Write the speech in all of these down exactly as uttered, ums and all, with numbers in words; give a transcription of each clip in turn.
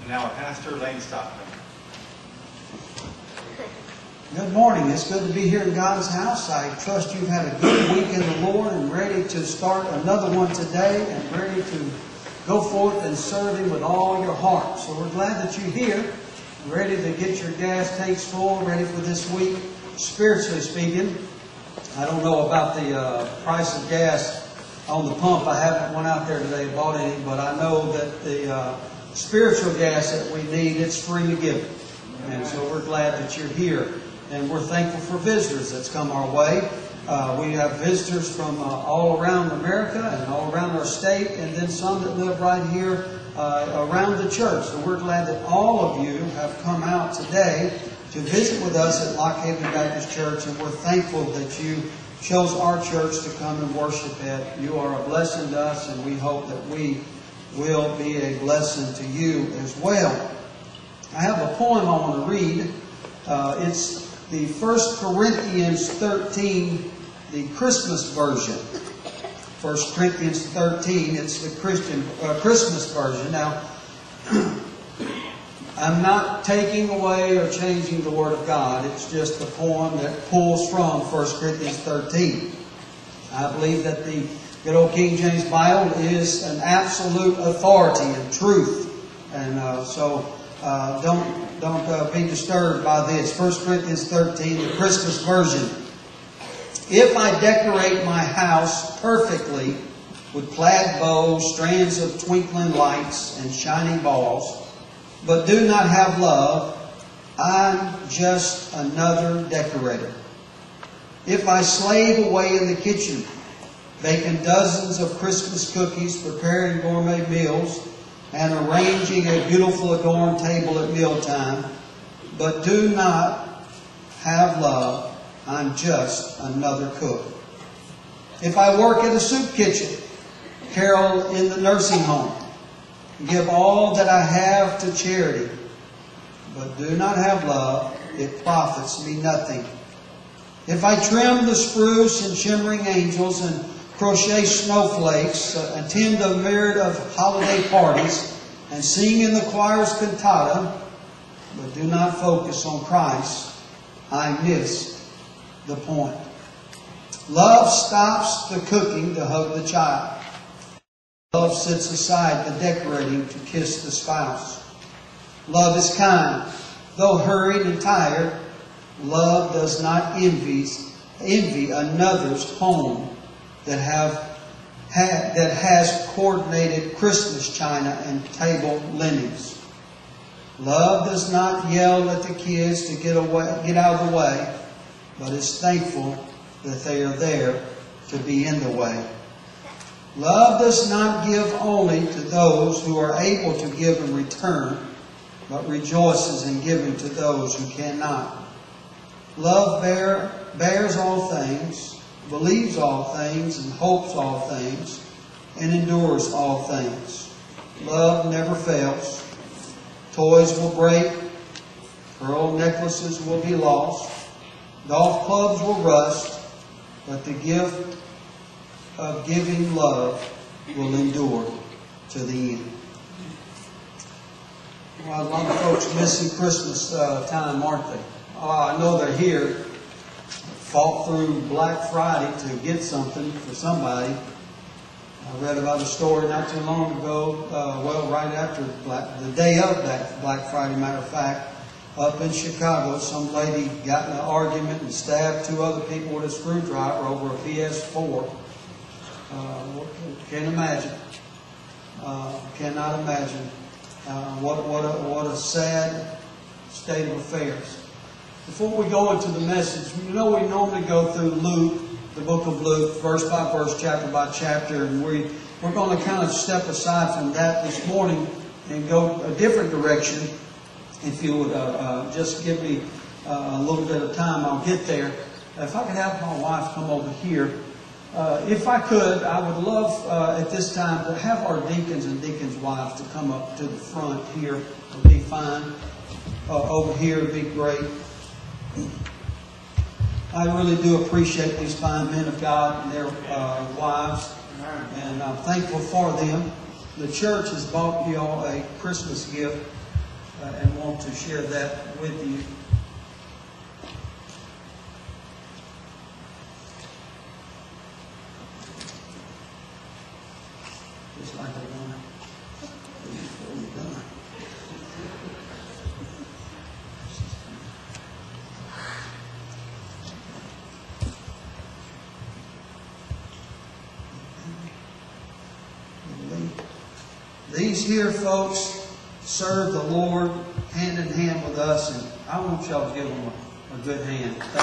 now Pastor Lane Stockman. Good morning. It's good to be here in God's house. I trust you've had a good week in the Lord and ready to start another one today and ready to go forth and serve Him with all your heart. So we're glad that you're here, ready to get your gas tanks full, ready for this week. Spiritually speaking, I don't know about the uh, price of gas on the pump. I haven't went out there today and bought any, but I know that the uh, spiritual gas that we need, it's free to give it. And so we're glad that you're here. And we're thankful for visitors that's come our way. Uh, we have visitors from uh, all around America and all around our state, and then some that live right here uh, around the church. So we're glad that all of you have come out today to visit with us at Lock Haven Baptist Church, and we're thankful that you chose our church to come and worship at. You are a blessing to us, and we hope that we will be a blessing to you as well. I have a poem I want to read. Uh, it's the First Corinthians thirteen, the Christmas version. First Corinthians thirteen, it's the Christian uh, Christmas version. Now, I'm not taking away or changing the Word of God. It's just a poem that pulls from First Corinthians thirteen. I believe that the good old King James Bible is an absolute authority and truth. And uh, so uh, don't don't uh, be disturbed by this. First Corinthians thirteen, the Christmas version. If I decorate my house perfectly with plaid bows, strands of twinkling lights, and shining balls, but do not have love, I'm just another decorator. If I slave away in the kitchen, baking dozens of Christmas cookies, preparing gourmet meals, and arranging a beautiful adorned table at mealtime, but do not have love, I'm just another cook. If I work at a soup kitchen, carol in the nursing home, give all that I have to charity, but do not have love, it profits me nothing. If I trim the spruce and shimmering angels and crochet snowflakes, uh, attend a myriad of holiday parties, and sing in the choir's cantata, but do not focus on Christ, I miss the point. Love stops the cooking to hug the child. Love sits aside the decorating to kiss the spouse. Love is kind, though hurried and tired. Love does not envy, envy another's home that have ha, that has coordinated Christmas china and table linens. Love does not yell at the kids to get away, get out of the way, but is thankful that they are there to be in the way. Love does not give only to those who are able to give in return, but rejoices in giving to those who cannot. Love bear, bears all things, believes all things, and hopes all things, and endures all things. Love never fails. Toys will break, pearl necklaces will be lost, golf clubs will rust, but the gift of giving love will endure to the end. Well, a lot of folks missing Christmas uh, time, aren't they? Oh, I know they're here. Fought through Black Friday to get something for somebody. I read about a story not too long ago, uh, well, right after Black, the day of that Black Friday, matter of fact, up in Chicago, some lady got in an argument and stabbed two other people with a screwdriver over a P S four. Uh, can't imagine. Uh, cannot imagine. Uh, what, what, a, what a sad state of affairs. Before we go into the message, you know we normally go through Luke, the book of Luke, verse by verse, chapter by chapter, and we, we're going to kind of step aside from that this morning and go a different direction. If you would uh, uh, just give me uh, a little bit of time, I'll get there. If I could have my wife come over here. Uh, if I could, I would love uh, at this time to have our deacons and deacons' wives to come up to the front here. It would be fine. Uh, over here would be great. I really do appreciate these fine men of God and their uh, wives, and I'm thankful for them. The church has bought you all a Christmas gift, uh, and want to share that with you. Just like I want to before you're done. These here folks serve the Lord hand in hand with us, and I want y'all to give them a, a good hand. Thank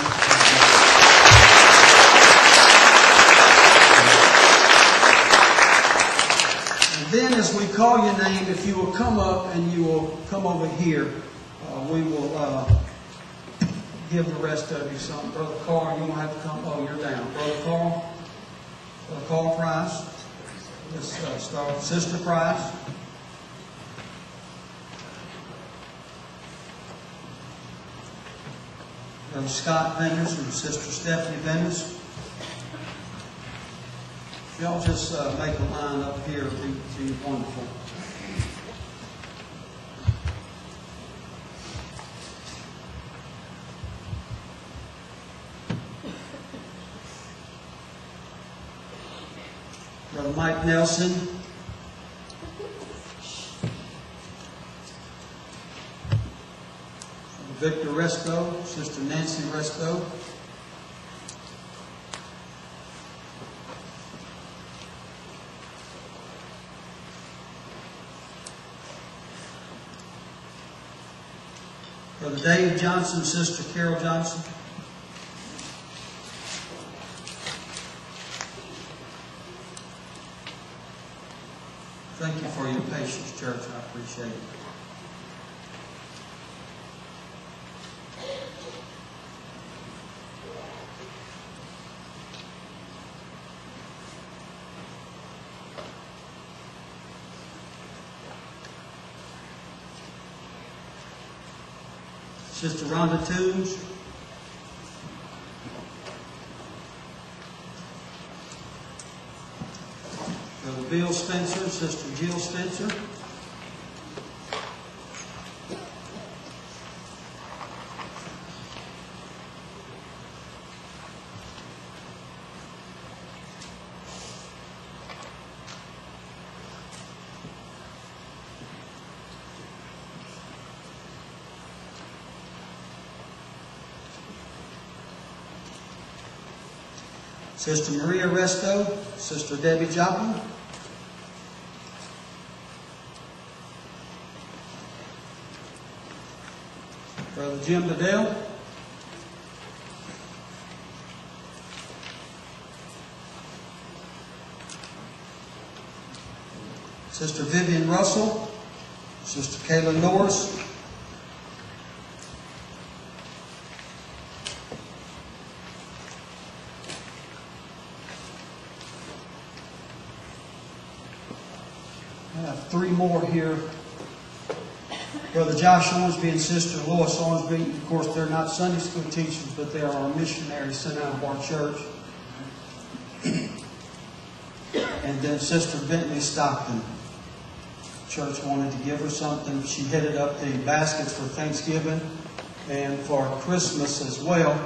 you. And then as we call your name, if you will come up and you will come over here, uh, we will uh, give the rest of you something. Brother Carl, you won't have to come. Oh, you're down. Brother Carl, Brother Carl Price. Let's uh, start with Sister Price. Brother Scott Venners and Sister Stephanie Venners. Y'all just uh, make a line up here. It would be wonderful. Brother Mike Nelson. Brother Victor Resto. Sister Nancy Resto. Brother Dave Johnson. Sister Carol Johnson. Thank you for your patience, church. I appreciate it. Sister Rhonda Toombs. Brother Bill Spencer, Sister Jill Spencer. Sister Maria Resto, Sister Debbie Joplin. Brother Jim Bedell. Sister Vivian Russell. Sister Kayla Norris. I have three more here. Brother Josh Ormsby and Sister Lois Ormsby. Of course, they're not Sunday school teachers, but they are our missionaries sent out of our church. And then Sister Bentley Stockton. Church wanted to give her something. She headed up the baskets for Thanksgiving and for Christmas as well.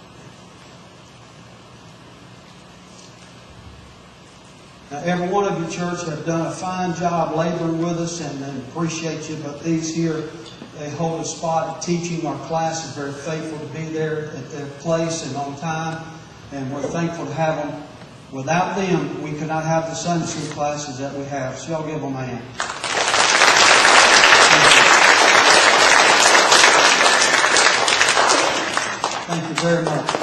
Now, every one of you, church, have done a fine job laboring with us, and, and appreciate you. But these here, they hold a spot of teaching our classes. Very faithful to be there at their place and on time, and we're thankful to have them. Without them, we could not have the Sunday school classes that we have. So y'all give them a hand. Thank you very much.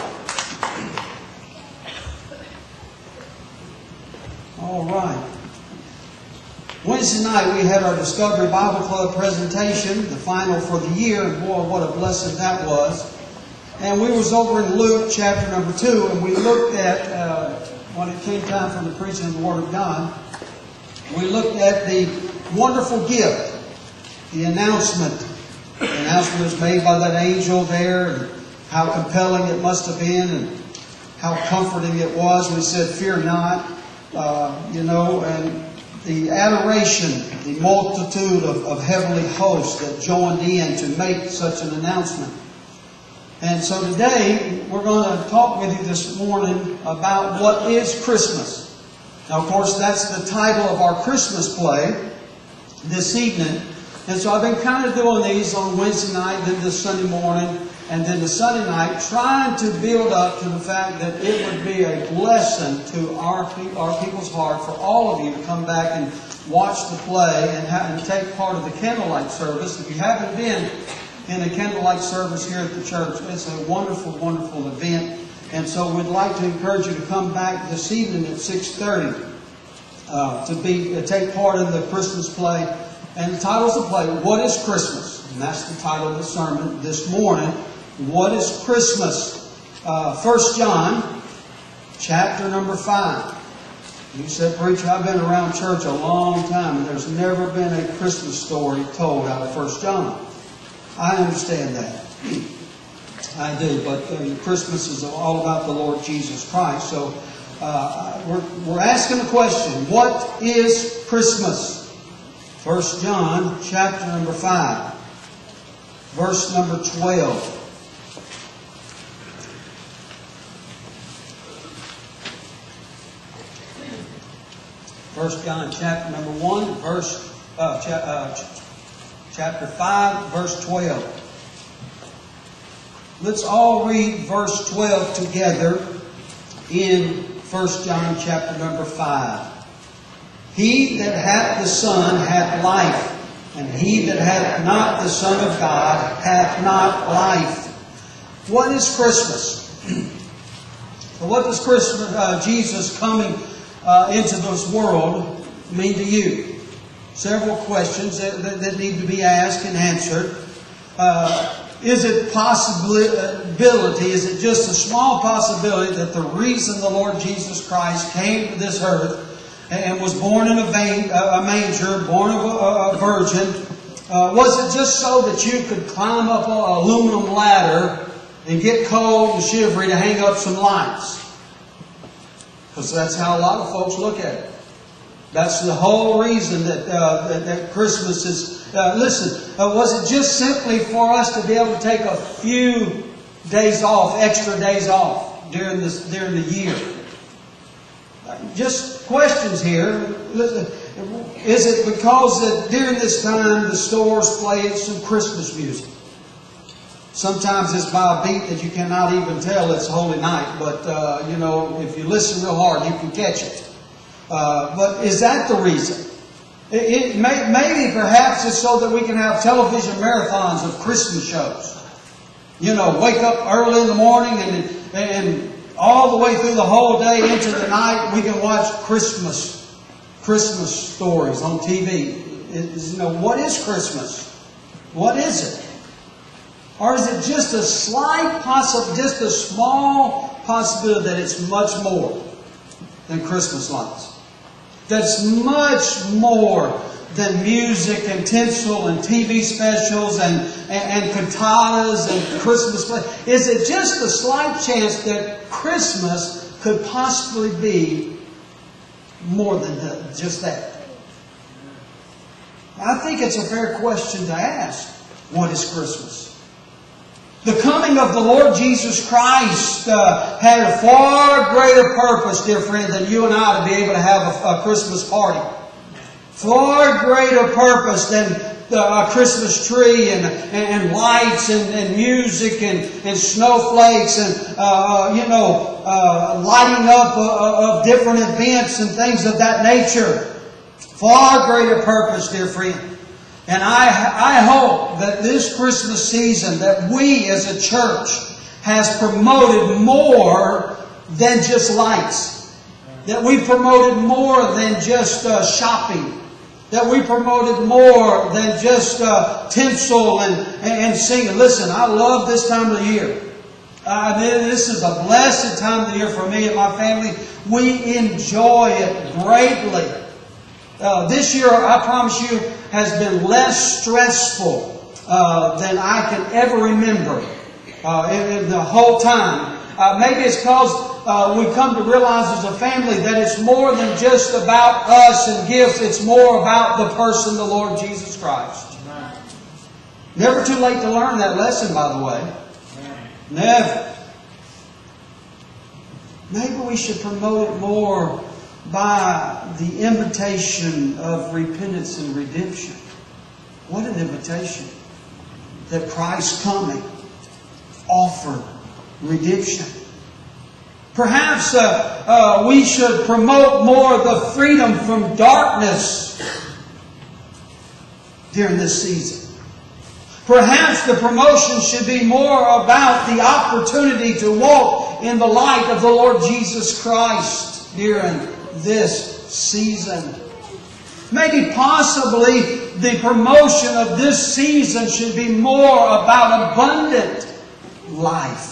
All right. Wednesday night we had our Discovery Bible Club presentation, the final for the year, and boy, what a blessing that was. And we was over in Luke chapter number two, and we looked at, uh, when it came time for the preaching of the Word of God, we looked at the wonderful gift, the announcement. The announcement was made by that angel there, and how compelling it must have been, and how comforting it was. We said, fear not. Uh, you know, and the adoration, the multitude of, of heavenly hosts that joined in to make such an announcement. And so today, we're going to talk with you this morning about what is Christmas. Now, of course, that's the title of our Christmas play this evening. And so I've been kind of doing these on Wednesday night, then this Sunday morning, and then the Sunday night, trying to build up to the fact that it would be a blessing to our, our people's heart for all of you to come back and watch the play and, have, and take part of the candlelight service. If you haven't been in a candlelight service here at the church, it's a wonderful, wonderful event. And so we'd like to encourage you to come back this evening at six thirty uh, to be uh, take part in the Christmas play. And the title of the play, What is Christmas? And that's the title of the sermon this morning. What is Christmas? Uh, First John, chapter number five. You said, preacher, I've been around church a long time, and there's never been a Christmas story told out of First John. I understand that. I do, but uh, Christmas is all about the Lord Jesus Christ. So uh, we're, we're asking the question, what is Christmas? First John, chapter number five, verse number twelve. First John, chapter number one, verse uh, cha- uh, chapter five, verse twelve. Let's all read verse twelve together in First John, chapter number five. He that hath the Son hath life, and he that hath not the Son of God hath not life. What is Christmas? Well, what does Christmas, uh, Jesus coming uh, into this world mean to you? Several questions that, that, that need to be asked and answered. Uh, is it possibility, is it just a small possibility that the reason the Lord Jesus Christ came to this earth and was born in a, vein, a manger, born of a, a virgin, uh, was it just so that you could climb up an aluminum ladder and get cold and shivery to hang up some lights? Because that's how a lot of folks look at it. That's the whole reason that uh, that, that Christmas is. Uh, listen, uh, was it just simply for us to be able to take a few days off, extra days off during this during the year? Just questions here. Is it because that during this time the stores play some Christmas music? Sometimes it's by a beat that you cannot even tell it's Holy Night, but uh, you know, if you listen real hard, you can catch it. Uh, but is that the reason? It, it may, maybe perhaps it's so that we can have television marathons of Christmas shows. You know, wake up early in the morning and and all the way through the whole day into the night, we can watch Christmas Christmas stories on T V. It, you know, what is Christmas? What is it? Or is it just a slight possibility, just a small possibility that it's much more than Christmas lights? That's much more than music and tinsel and T V specials and, and, and cantatas and Christmas plays. Is it just a slight chance that Christmas could possibly be more than the, just that? I think it's a fair question to ask. What is Christmas? The coming of the Lord Jesus Christ uh, had a far greater purpose, dear friend, than you and I to be able to have a, a Christmas party. Far greater purpose than the, a Christmas tree and, and, and lights and, and music and, and snowflakes and, uh, you know, uh, lighting up uh, of different events and things of that nature. Far greater purpose, dear friend. And I, I hope that this Christmas season that we as a church has promoted more than just lights. That we promoted more than just uh, shopping. That we promoted more than just uh, tinsel and, and singing. Listen, I love this time of the year. I mean, this is a blessed time of the year for me and my family. We enjoy it greatly. Uh, this year, I promise you, has been less stressful uh, than I can ever remember uh, in, in the whole time. Uh, maybe it's because uh, we come to realize as a family that it's more than just about us and gifts. It's more about the person, the Lord Jesus Christ. Amen. Never too late to learn that lesson, by the way. Amen. Never. Maybe we should promote it more by the invitation of repentance and redemption. What an invitation. That Christ coming offered redemption. Perhaps uh, uh, we should promote more the freedom from darkness during this season. Perhaps the promotion should be more about the opportunity to walk in the light of the Lord Jesus Christ during this season. Maybe possibly the promotion of this season should be more about abundant life.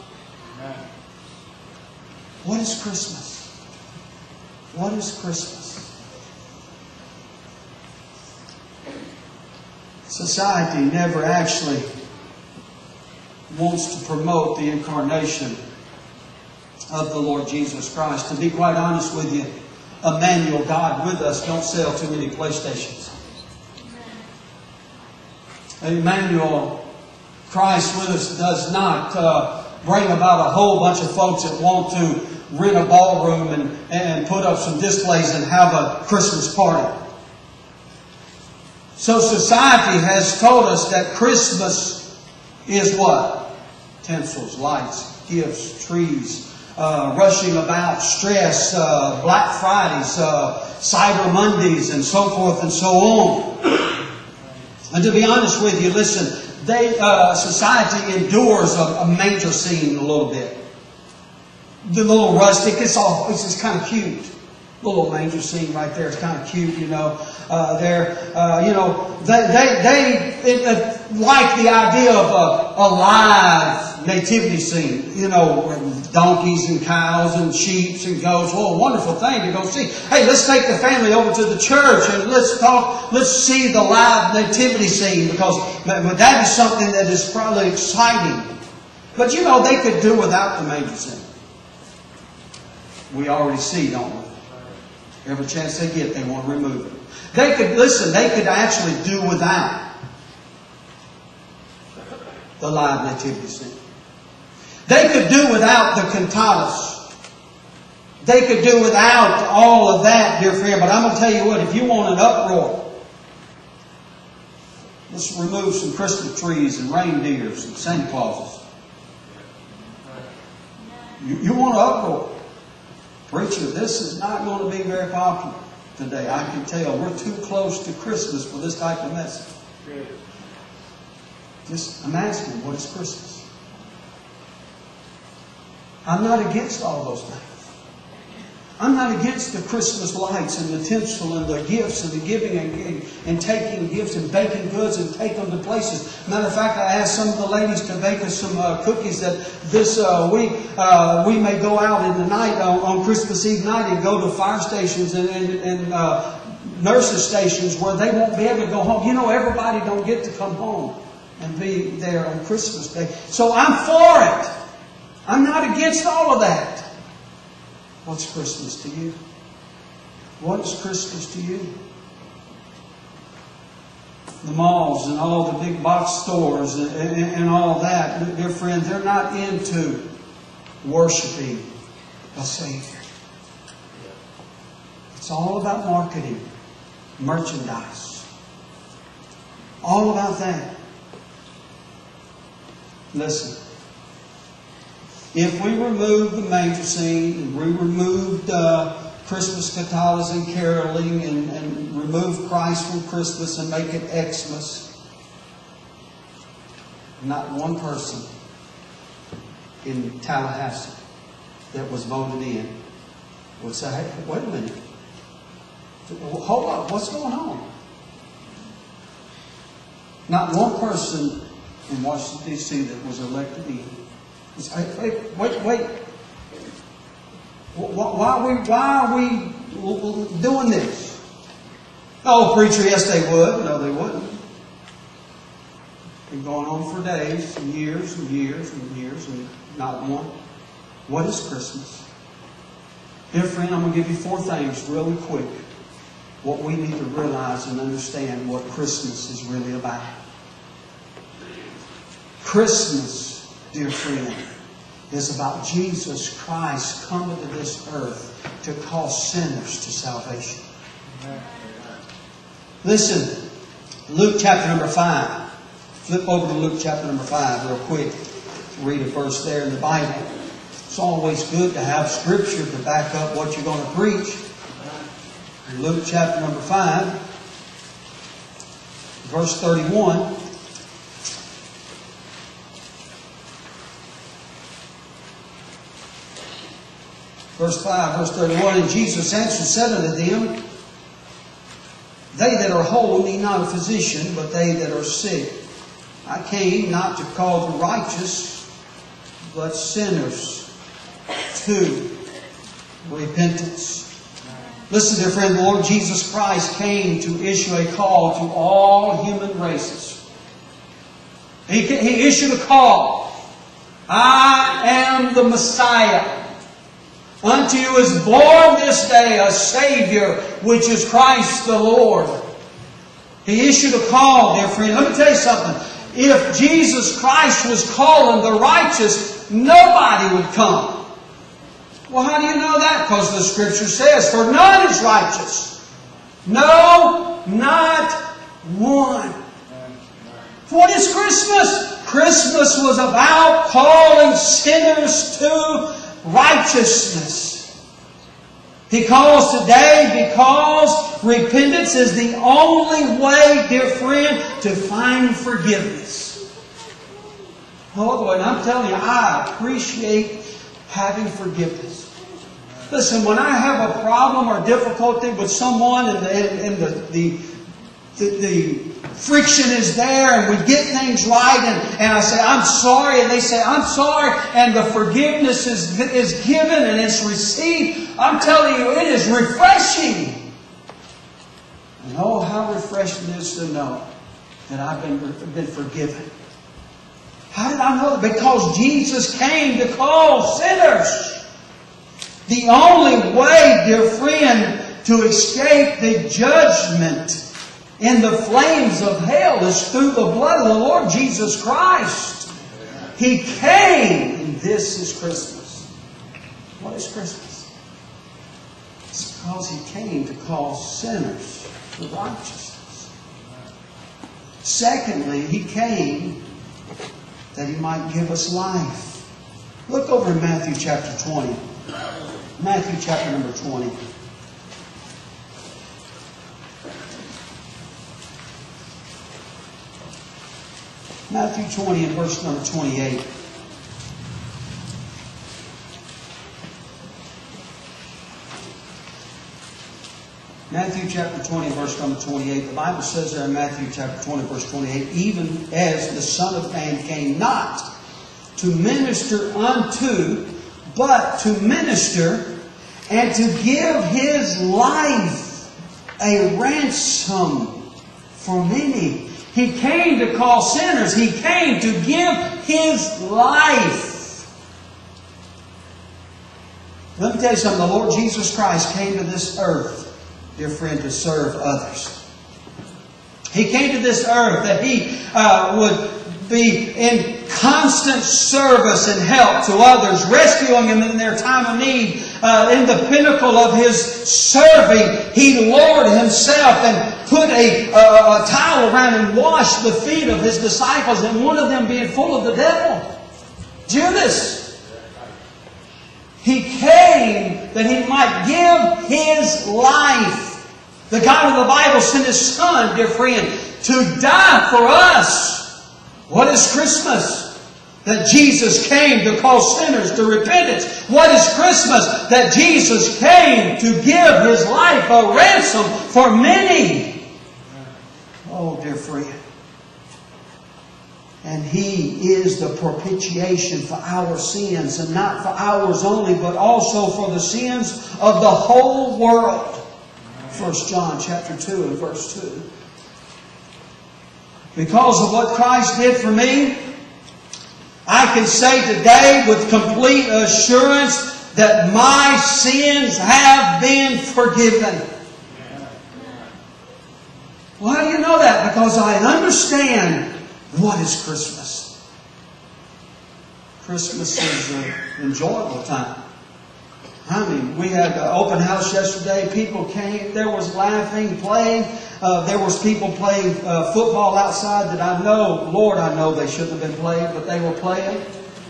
What is Christmas? What is Christmas? Society never actually wants to promote the incarnation of the Lord Jesus Christ. To be quite honest with you, Emmanuel, God with us, don't sell too many PlayStations. Emmanuel, Christ with us, does not uh, bring about a whole bunch of folks that want to rent a ballroom and, and put up some displays and have a Christmas party. So society has told us that Christmas is what? Tinsels, lights, gifts, trees, uh, rushing about, stress, uh, Black Fridays, uh, Cyber Mondays, and so forth and so on. And to be honest with you, listen, they uh, society endures a, a manger scene a little bit. The little rustic, it's all it's just kind of cute. The little manger scene right there is kind of cute, you know. Uh, they're, uh, you know, they they they it, uh, like the idea of a, a live nativity scene, you know, donkeys and cows and sheep and goats. What a wonderful thing to go see. Hey, let's take the family over to the church and let's talk. Let's see the live nativity scene, because that is something that is probably exciting. But you know, they could do without the manger scene. We already see, don't we? Every chance they get, they want to remove it. They could, listen, they could actually do without the live nativity scene. They could do without the cantatas. They could do without all of that, dear friend. But I'm going to tell you what, if you want an uproar, let's remove some Christmas trees and reindeers and Santa Clauses. You, you want an uproar. Preacher, this is not going to be very popular today. I can tell. We're too close to Christmas for this type of message. Just imagine, what is Christmas? I'm not against all those things. I'm not against the Christmas lights and the tinsel and the gifts and the giving and, and, and taking gifts and baking goods and take them to places. Matter of fact, I asked some of the ladies to bake us some uh, cookies that this uh, week uh, we may go out in the night on, on Christmas Eve night and go to fire stations and, and, and uh, nurses stations where they won't be able to go home. You know, everybody don't get to come home and be there on Christmas Day. So I'm for it. I'm not against all of that. What's Christmas to you? What is Christmas to you? The malls and all the big box stores and, and, and all that, dear friends, they're not into worshiping a Savior. It's all about marketing, merchandise. All about that. Listen. If we removed the manger scene, and we removed uh, Christmas cantatas and caroling, and, and removed Christ from Christmas and make it Xmas, not one person in Tallahassee that was voted in would say, hey, wait a minute. Hold on, what's going on? Not one person in Washington, D C that was elected in. Hey, hey, wait, wait. Why are we, why are we doing this? Oh, preacher, yes they would. No, they wouldn't. Been going on for days and years and years and years and not one. What is Christmas? Dear friend, I'm going to give you four things really quick. What we need to realize and understand what Christmas is really about. Christmas, dear friend, is about Jesus Christ coming to this earth to call sinners to salvation. Listen, Luke chapter number five. Flip over to Luke chapter number five real quick. Read a verse there in the Bible. It's always good to have Scripture to back up what you're going to preach. Luke chapter number five, verse thirty-one. Verse five, verse thirty-one, and Jesus answered, said unto them, they that are whole need not a physician, but they that are sick. I came not to call the righteous, but sinners to repentance. Listen, dear friend, the Lord Jesus Christ came to issue a call to all human races. He, he issued a call. I am the Messiah. Unto you is born this day a Savior, which is Christ the Lord. He issued a call, dear friend. Let me tell you something. If Jesus Christ was calling the righteous, nobody would come. Well, how do you know that? Because the Scripture says, for none is righteous. No, not one. What is Christmas? Christmas was about calling sinners to righteousness. He calls today because repentance is the only way, dear friend, to find forgiveness. Oh boy, and I'm telling you, I appreciate having forgiveness. Listen, when I have a problem or difficulty with someone and, and, and the, the, the, the friction is there and we get things right and, and I say, I'm sorry, and they say, I'm sorry, and the forgiveness is, is given and it's received, I'm telling you, it is refreshing. And oh, how refreshing it is to know that I've been, been forgiven. How did I know that? Because Jesus came to call sinners. The only way, dear friend, to escape the judgment in the flames of hell is through the blood of the Lord Jesus Christ. He came, and this is Christmas. What is Christmas? It's because He came to call sinners to righteousness. Secondly, He came that He might give us life. Look over in Matthew chapter twenty. Matthew chapter number twenty. Matthew twenty and verse number twenty-eight. Matthew chapter twenty, verse number twenty-eight. The Bible says there in Matthew chapter twenty, verse twenty-eight, even as the Son of Man came not to minister unto, but to minister and to give His life a ransom for many. He came to call sinners. He came to give His life. Let me tell you something. The Lord Jesus Christ came to this earth, dear friend, to serve others. He came to this earth that He uh, would be in constant service and help to others, rescuing them in their time of need. Uh, in the pinnacle of His serving, He lowered Himself and put a, a, a towel around and washed the feet of His disciples, and one of them being full of the devil, Judas. He came that He might give His life. The God of the Bible sent His Son, dear friend, to die for us. What is Christmas? That Jesus came to call sinners to repentance. What is Christmas? That Jesus came to give His life a ransom for many. Oh, dear friend. And He is the propitiation for our sins, and not for ours only, but also for the sins of the whole world. First John chapter two and verse two. Because of what Christ did for me, I I can say today with complete assurance that my sins have been forgiven. Well, how do you know that? Because I understand what is Christmas. Christmas is an enjoyable time. I mean, we had an open house yesterday. People came. There was laughing, playing. Uh, there was people playing uh, football outside that I know, Lord, I know they shouldn't have been playing, but they were playing.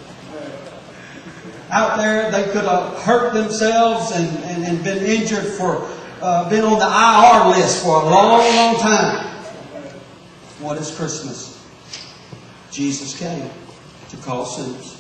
Out there, they could have hurt themselves and, and, and been injured for, uh, been on the I R list for a long, long time. What is Christmas? Jesus came to call sinners.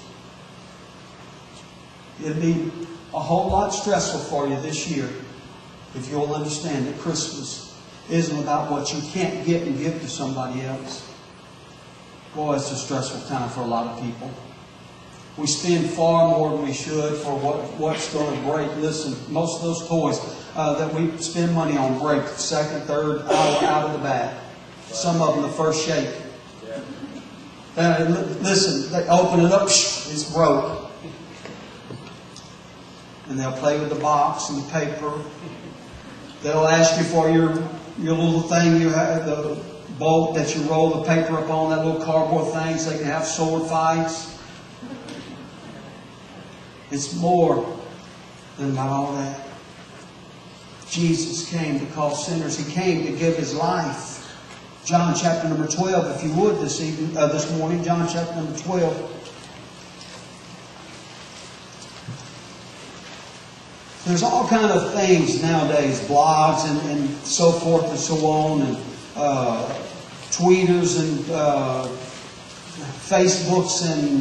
It'd be a whole lot stressful for you this year if you'll understand that Christmas isn't about what you can't get and give to somebody else. Boy, it's a stressful time for a lot of people. We spend far more than we should for what, what's going to break. Listen, most of those toys uh, that we spend money on break second, third hour out of the bag. Some of them the first shake. Uh, listen, they open it up, it's broke. And they'll play with the box and the paper. They'll ask you for your your little thing you have, the bolt that you roll the paper up on, that little cardboard thing, so they can have sword fights. It's more than about all that. Jesus came to call sinners. He came to give His life. John chapter number twelve, if you would, this evening, uh, this morning, John chapter number twelve. There's all kind of things nowadays, blogs and, and so forth and so on, and uh, tweeters and uh, Facebooks and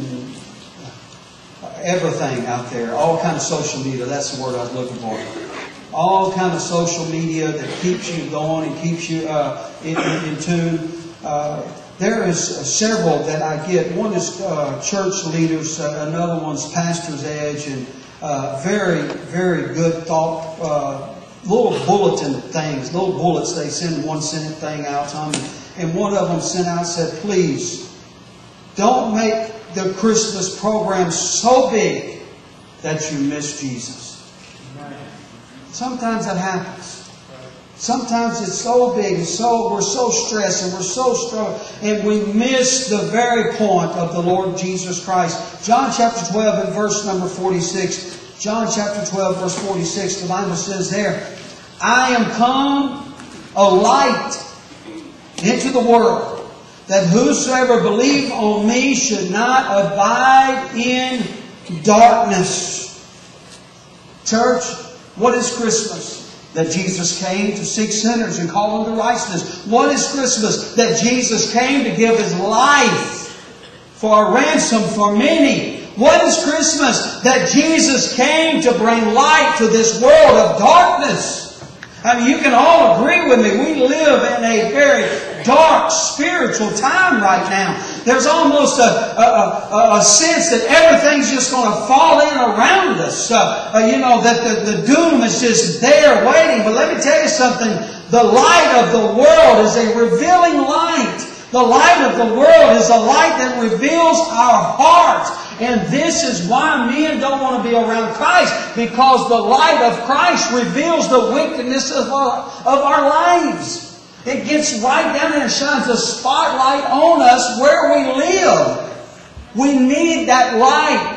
everything out there. All kind of social media. That's the word I was looking for. All kind of social media that keeps you going and keeps you uh, in, in, in tune. Uh, there is several that I get. One is uh, church leaders. Uh, another one's Pastor's Edge, and Uh, very, very good thought, uh, little bulletin things, little bullets. They send one sent thing out to them. And one of them sent out and said, please, don't make the Christmas program so big that you miss Jesus. Sometimes that happens. Sometimes it's so big and so we're so stressed and we're so strong and we miss the very point of the Lord Jesus Christ. John chapter twelve and verse number forty-six. John chapter twelve verse forty-six. The Bible says there, I am come a light into the world, that whosoever believe on me should not abide in darkness. Church, what is Christmas? That Jesus came to seek sinners and call them to righteousness. What is Christmas? That Jesus came to give His life for a ransom for many. What is Christmas? That Jesus came to bring light to this world of darkness. I mean, you can all agree with me. We live in a very dark spiritual time right now. There's almost a, a, a, a sense that everything's just going to fall in around us. Uh, uh, you know, that the, the doom is just there waiting. But let me tell you something. The light of the world is a revealing light. The light of the world is a light that reveals our hearts. And this is why men don't want to be around Christ, because the light of Christ reveals the wickedness of our, of our lives. It gets right down there and shines a spotlight on us where we live. We need that light.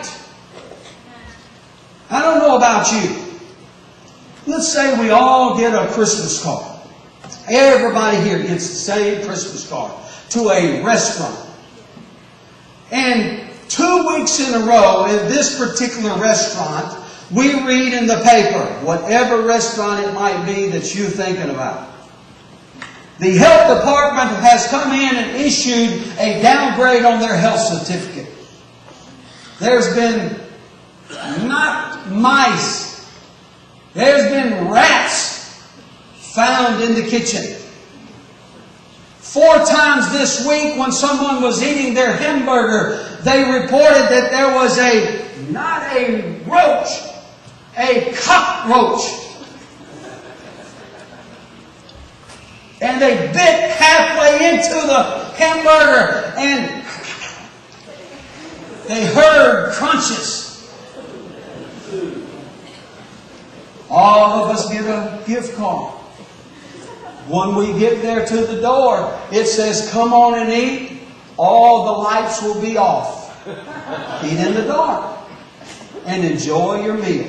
I don't know about you. Let's say we all get a Christmas card. Everybody here gets the same Christmas card to a restaurant. And two weeks in a row in this particular restaurant, we read in the paper, whatever restaurant it might be that you're thinking about. The health department has come in and issued a downgrade on their health certificate. There's been not mice. There's been rats found in the kitchen. Four times this week when someone was eating their hamburger, they reported that there was a, not a roach, a cockroach. And they bit halfway into the hamburger and They heard crunches. All of us get a gift card. When we get there to the door, it says, come on and eat. All the lights will be off. Eat in the dark and enjoy your meal.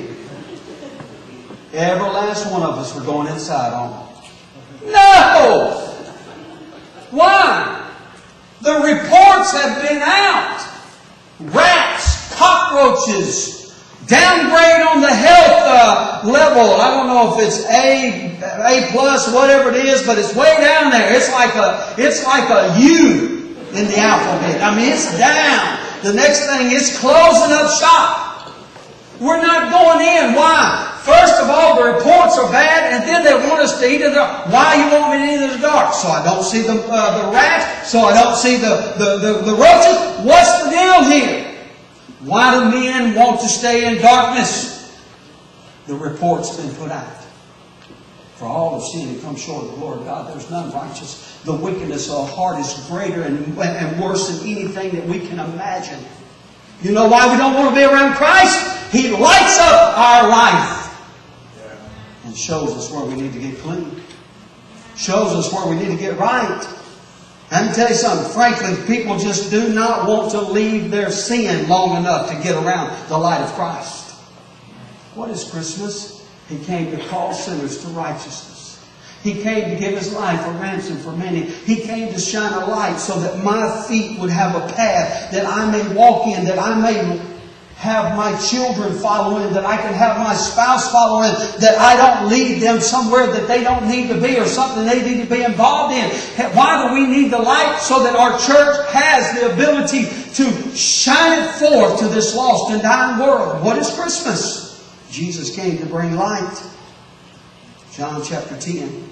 Every last one of us are going inside, aren't we? No! Why? The reports have been out. Rats, cockroaches, downgrade on the health uh, level. I don't know if it's A, A plus, whatever it is, but it's way down there. It's like a, it's like a U in the alphabet. I mean, it's down. The next thing is closing up shop. We're not going in. Why? First of all, the reports are bad, and then they want us to eat in the dark. Why you want me to eat in the dark? So I don't see the uh, the rats. So I don't see the, the, the, the roaches. What's the deal here? Why do men want to stay in darkness? The report's been put out. For all have sinned and come short of the glory of God. There's none righteous. The wickedness of our heart is greater and, and worse than anything that we can imagine. You know why we don't want to be around Christ? He lights up our life. And shows us where we need to get clean. Shows us where we need to get right. Let me tell you something. Frankly, people just do not want to leave their sin long enough to get around the light of Christ. What is Christmas? He came to call sinners to righteousness. He came to give His life a ransom for many. He came to shine a light so that my feet would have a path that I may walk in, that I may have my children follow in, that I can have my spouse follow in, that I don't lead them somewhere that they don't need to be or something they need to be involved in. Why do we need the light? So that our church has the ability to shine it forth to this lost and dying world. What is Christmas? Jesus came to bring light. John chapter ten.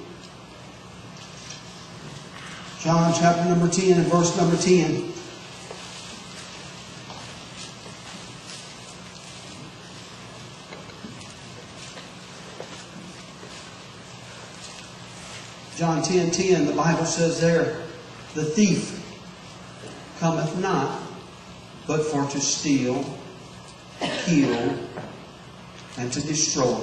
John chapter number ten and verse number ten. John ten ten, the Bible says there, the thief cometh not, but for to steal, kill, and to destroy.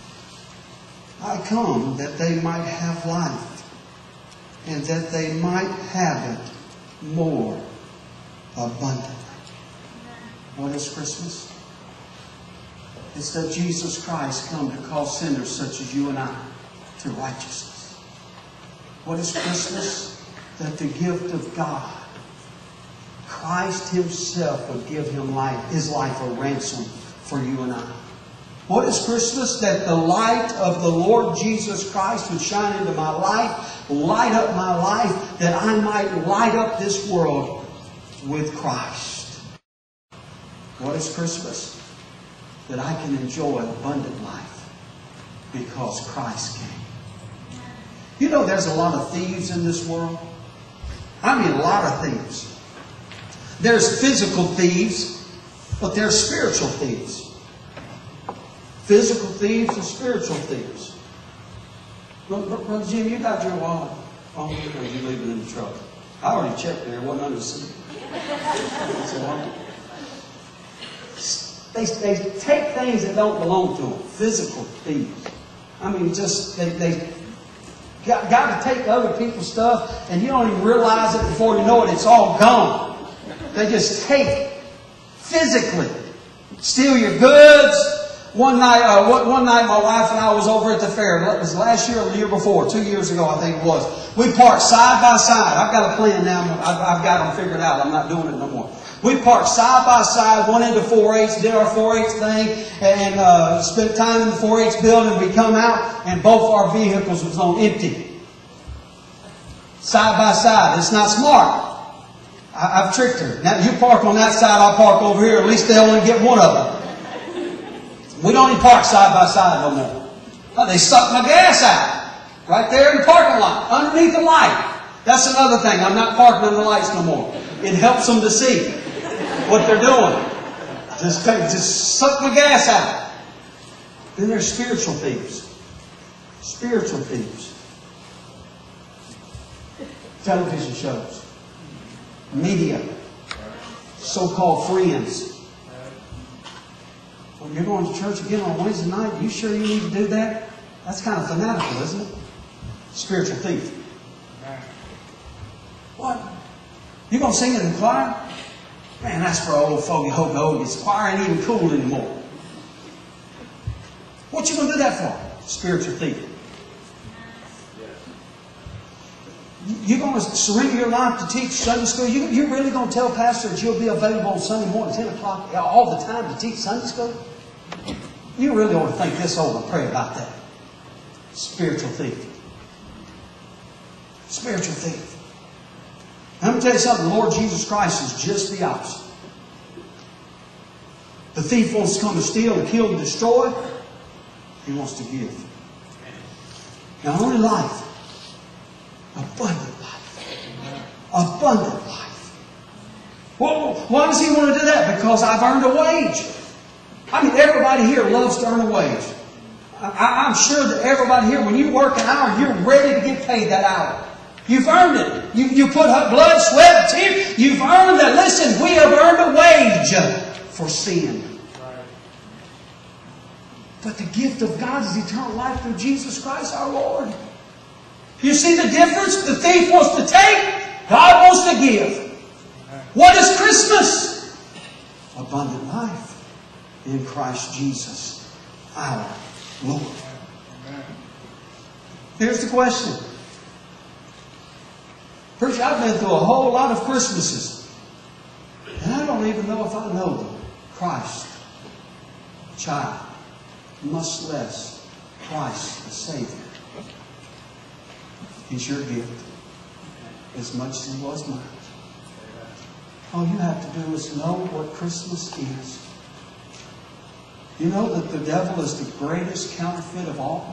I come that they might have life, and that they might have it more abundantly. What is Christmas? It's that Jesus Christ come to call sinners such as you and I to righteousness. What is Christmas? That the gift of God, Christ Himself would give Him life, His life a ransom for you and I. What is Christmas? That the light of the Lord Jesus Christ would shine into my life, light up my life, that I might light up this world with Christ. What is Christmas? That I can enjoy abundant life because Christ came. You know there's a lot of thieves in this world. I mean a lot of thieves. There's physical thieves, but there's spiritual thieves. Physical thieves and spiritual thieves. Brother Jim, you got your wallet on you, or you leave it in the truck? I already checked there. It wasn't under the seat. They, they take things that don't belong to them. Physical thieves. I mean, just they... they Got, got to take other people's stuff, and you don't even realize it before you know it. It's all gone. They just take it physically, steal your goods. One night, uh, one night, my wife and I was over at the fair. It was last year or the year before, two years ago, I think it was. We parked side by side. I've got a plan now. I've, I've got them figured out. I'm not doing it no more. We parked side by side, went into four H, did our four H thing, and uh, spent time in the four H building. We come out, and both our vehicles was on empty. Side by side. It's not smart. I, I've tricked her. Now, you park on that side, I'll park over here. At least they'll only get one of them. We don't even park side by side no more. Oh, they sucked my gas out. Right there in the parking lot, underneath the light. That's another thing. I'm not parking under the lights no more. It helps them to see what they're doing. Just take, just suck my gas out. Then there's spiritual thieves. Spiritual thieves. Television shows. Media. so-called friends. Well, you're going to church again on Wednesday night. You sure you need to do that? That's kind of fanatical, isn't it? Spiritual thief. What? You going to sing in the choir? Man, that's for old fogey hope hoagies. Choir ain't even cool anymore. What you going to do that for? Spiritual thief. You're going to surrender your life to teach Sunday school? You, you're really going to tell Pastor that you'll be available on Sunday morning, ten o'clock, all the time to teach Sunday school? You really ought to think this over and pray about that. Spiritual thief. Spiritual thief. Let me tell you something. The Lord Jesus Christ is just the opposite. The thief wants to come to steal, and kill, and destroy. He wants to give. Not only life, abundant life. Abundant life. Well, why does He want to do that? Because I've earned a wage. I mean, everybody here loves to earn a wage. I, I'm sure that everybody here, when you work an hour, you're ready to get paid that hour. You've earned it. You, you put blood, sweat, and tears. You've earned that. Listen, we have earned a wage for sin. But the gift of God is eternal life through Jesus Christ our Lord. You see the difference? The thief wants to take, God wants to give. What is Christmas? Abundant life in Christ Jesus our Lord. Here's the question. Preacher, I've been through a whole lot of Christmases, and I don't even know if I know them. Christ, child, much less Christ the Savior. He's your gift as much as He was mine. All you have to do is know what Christmas is. You know that the devil is the greatest counterfeit of all?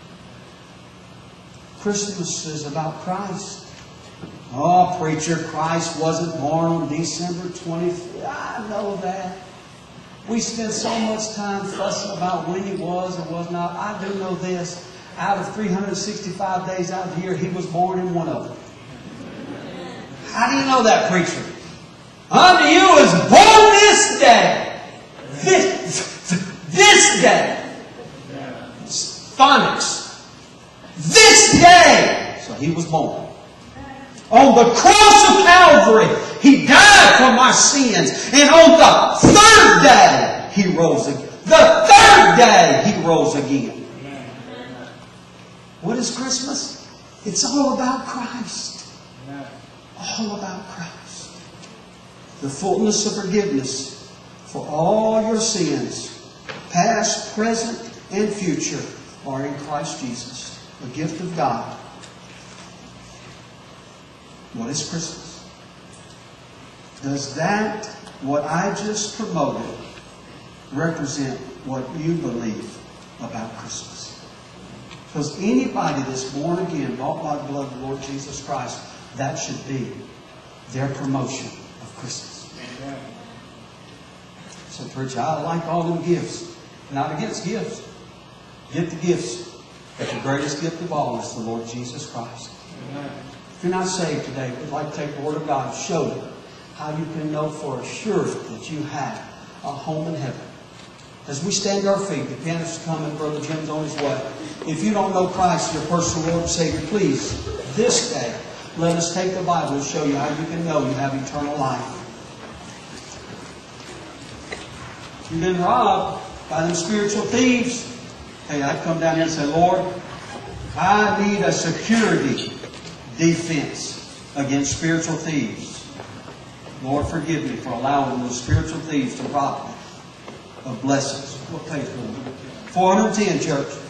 Christmas is about Christ. Oh, preacher, Christ wasn't born on December twenty-fifth. I know that. We spend so much time fussing about when He was or was not. I do know this. Out of three hundred sixty-five days out of the year, He was born in one of them. How do you know that, preacher? Unto you is born this day. This, this day. Phonics. This day. So He was born. On the cross of Calvary, He died for my sins. And on the third day, He rose again. The third day, He rose again. What is Christmas? It's all about Christ. All about Christ. The fullness of forgiveness for all your sins, past, present, and future, are in Christ Jesus, the gift of God. What is Christmas? Does that, what I just promoted, represent what you believe about Christmas? Because anybody that's born again, bought by the blood of the Lord Jesus Christ, that should be their promotion of Christmas. Amen. So, preacher, I like all them gifts. Not against gifts. Get the gifts. But the greatest gift of all is the Lord Jesus Christ. Amen. If you're not saved today, we'd like to take the Word of God and show you how you can know for sure that you have a home in heaven. As we stand to our feet, the pianist is coming, Brother Jim's on his way. If you don't know Christ, your personal Lord and Savior, please, this day, let us take the Bible and show you how you can know you have eternal life. If you've been robbed by them spiritual thieves, hey, I'd come down here and say, Lord, I need a security defense against spiritual thieves. Lord, forgive me for allowing those spiritual thieves to rob me of blessings. What page? four hundred ten, church.